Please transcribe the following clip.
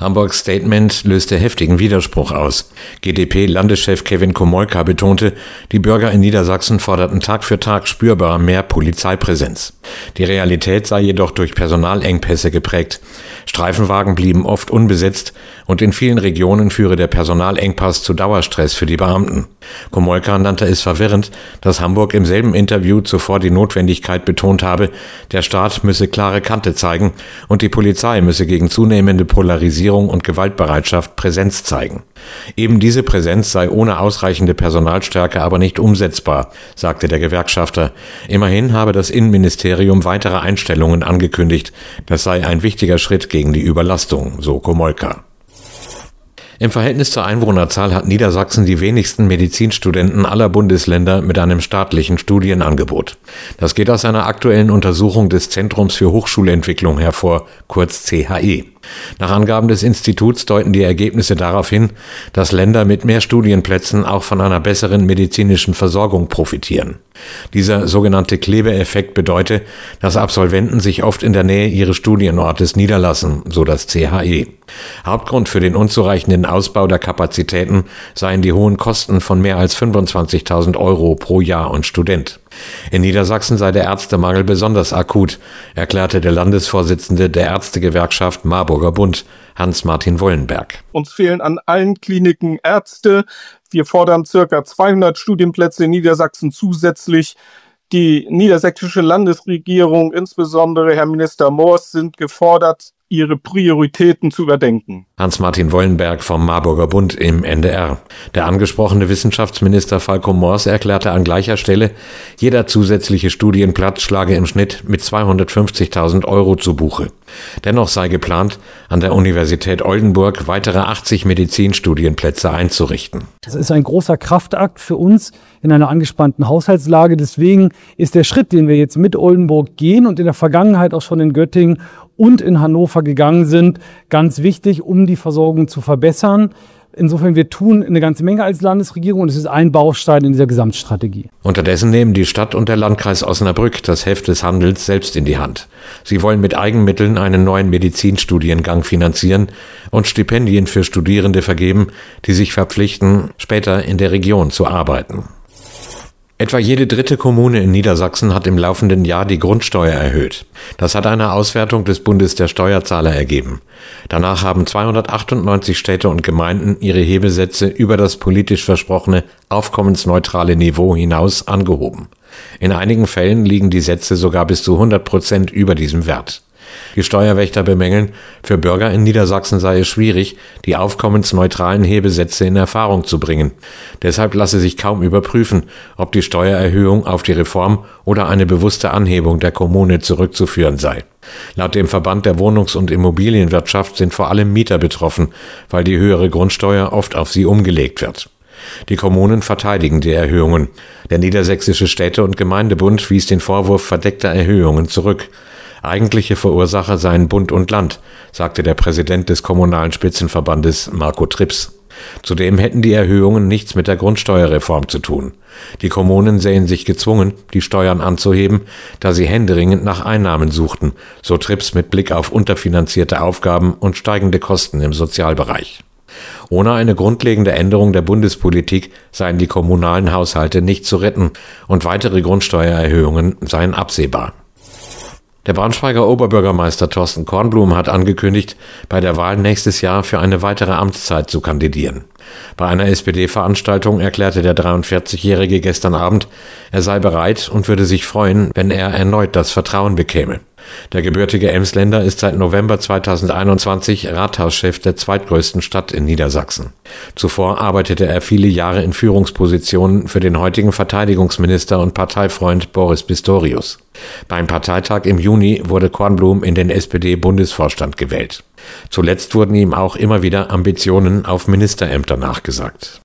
Hamburgs Statement löste heftigen Widerspruch aus. GdP-Landeschef Kevin Komolka betonte, die Bürger in Niedersachsen forderten Tag für Tag spürbar mehr Polizeipräsenz. Die Realität sei jedoch durch Personalengpässe geprägt. Streifenwagen blieben oft unbesetzt und in vielen Regionen führe der Personalengpass zu Dauerstress für die Beamten. Komolka nannte es verwirrend, dass Hamburg im selben Interview zuvor die Notwendigkeit betont habe, der Staat müsse klare Kante zeigen und die Polizei müsse gegen zunehmende Polarisierung und Gewaltbereitschaft Präsenz zeigen. Eben diese Präsenz sei ohne ausreichende Personalstärke aber nicht umsetzbar, sagte der Gewerkschafter. Immerhin habe das Innenministerium weitere Einstellungen angekündigt. Das sei ein wichtiger Schritt gegen die Überlastung, so Komolka. Im Verhältnis zur Einwohnerzahl hat Niedersachsen die wenigsten Medizinstudenten aller Bundesländer mit einem staatlichen Studienangebot. Das geht aus einer aktuellen Untersuchung des Zentrums für Hochschulentwicklung hervor, kurz CHE. Nach Angaben des Instituts deuten die Ergebnisse darauf hin, dass Länder mit mehr Studienplätzen auch von einer besseren medizinischen Versorgung profitieren. Dieser sogenannte Klebeeffekt bedeutet, dass Absolventen sich oft in der Nähe ihres Studienortes niederlassen, so das CHE. Hauptgrund für den unzureichenden Ausbau der Kapazitäten seien die hohen Kosten von mehr als 25.000 € pro Jahr und Student. In Niedersachsen sei der Ärztemangel besonders akut, erklärte der Landesvorsitzende der Ärztegewerkschaft Marburger Bund, Hans-Martin Wollenberg. Uns fehlen an allen Kliniken Ärzte. Wir fordern ca. 200 Studienplätze in Niedersachsen zusätzlich. Die niedersächsische Landesregierung, insbesondere Herr Minister Moors, sind gefordert, ihre Prioritäten zu überdenken. Hans-Martin Wollenberg vom Marburger Bund im NDR. Der angesprochene Wissenschaftsminister Falco Moors erklärte an gleicher Stelle, jeder zusätzliche Studienplatz schlage im Schnitt mit 250.000 € zu Buche. Dennoch sei geplant, an der Universität Oldenburg weitere 80 Medizinstudienplätze einzurichten. Das ist ein großer Kraftakt für uns in einer angespannten Haushaltslage. Deswegen ist der Schritt, den wir jetzt mit Oldenburg gehen und in der Vergangenheit auch schon in Göttingen und in Hannover gegangen sind, ganz wichtig, um die Versorgung zu verbessern. Insofern, wir tun eine ganze Menge als Landesregierung und es ist ein Baustein in dieser Gesamtstrategie. Unterdessen nehmen die Stadt und der Landkreis Osnabrück das Heft des Handels selbst in die Hand. Sie wollen mit Eigenmitteln einen neuen Medizinstudiengang finanzieren und Stipendien für Studierende vergeben, die sich verpflichten, später in der Region zu arbeiten. Etwa jede dritte Kommune in Niedersachsen hat im laufenden Jahr die Grundsteuer erhöht. Das hat eine Auswertung des Bundes der Steuerzahler ergeben. Danach haben 298 Städte und Gemeinden ihre Hebesätze über das politisch versprochene aufkommensneutrale Niveau hinaus angehoben. In einigen Fällen liegen die Sätze sogar bis zu 100% über diesem Wert. Die Steuerwächter bemängeln, für Bürger in Niedersachsen sei es schwierig, die aufkommensneutralen Hebesätze in Erfahrung zu bringen. Deshalb lasse sich kaum überprüfen, ob die Steuererhöhung auf die Reform oder eine bewusste Anhebung der Kommune zurückzuführen sei. Laut dem Verband der Wohnungs- und Immobilienwirtschaft sind vor allem Mieter betroffen, weil die höhere Grundsteuer oft auf sie umgelegt wird. Die Kommunen verteidigen die Erhöhungen. Der Niedersächsische Städte- und Gemeindebund wies den Vorwurf verdeckter Erhöhungen zurück. Eigentliche Verursacher seien Bund und Land, sagte der Präsident des Kommunalen Spitzenverbandes Marco Trips. Zudem hätten die Erhöhungen nichts mit der Grundsteuerreform zu tun. Die Kommunen sähen sich gezwungen, die Steuern anzuheben, da sie händeringend nach Einnahmen suchten, so Trips mit Blick auf unterfinanzierte Aufgaben und steigende Kosten im Sozialbereich. Ohne eine grundlegende Änderung der Bundespolitik seien die kommunalen Haushalte nicht zu retten und weitere Grundsteuererhöhungen seien absehbar. Der Braunschweiger Oberbürgermeister Thorsten Kornblum hat angekündigt, bei der Wahl nächstes Jahr für eine weitere Amtszeit zu kandidieren. Bei einer SPD-Veranstaltung erklärte der 43-Jährige gestern Abend, er sei bereit und würde sich freuen, wenn er erneut das Vertrauen bekäme. Der gebürtige Emsländer ist seit November 2021 Rathauschef der zweitgrößten Stadt in Niedersachsen. Zuvor arbeitete er viele Jahre in Führungspositionen für den heutigen Verteidigungsminister und Parteifreund Boris Pistorius. Beim Parteitag im Juni wurde Kornblum in den SPD-Bundesvorstand gewählt. Zuletzt wurden ihm auch immer wieder Ambitionen auf Ministerämter nachgesagt.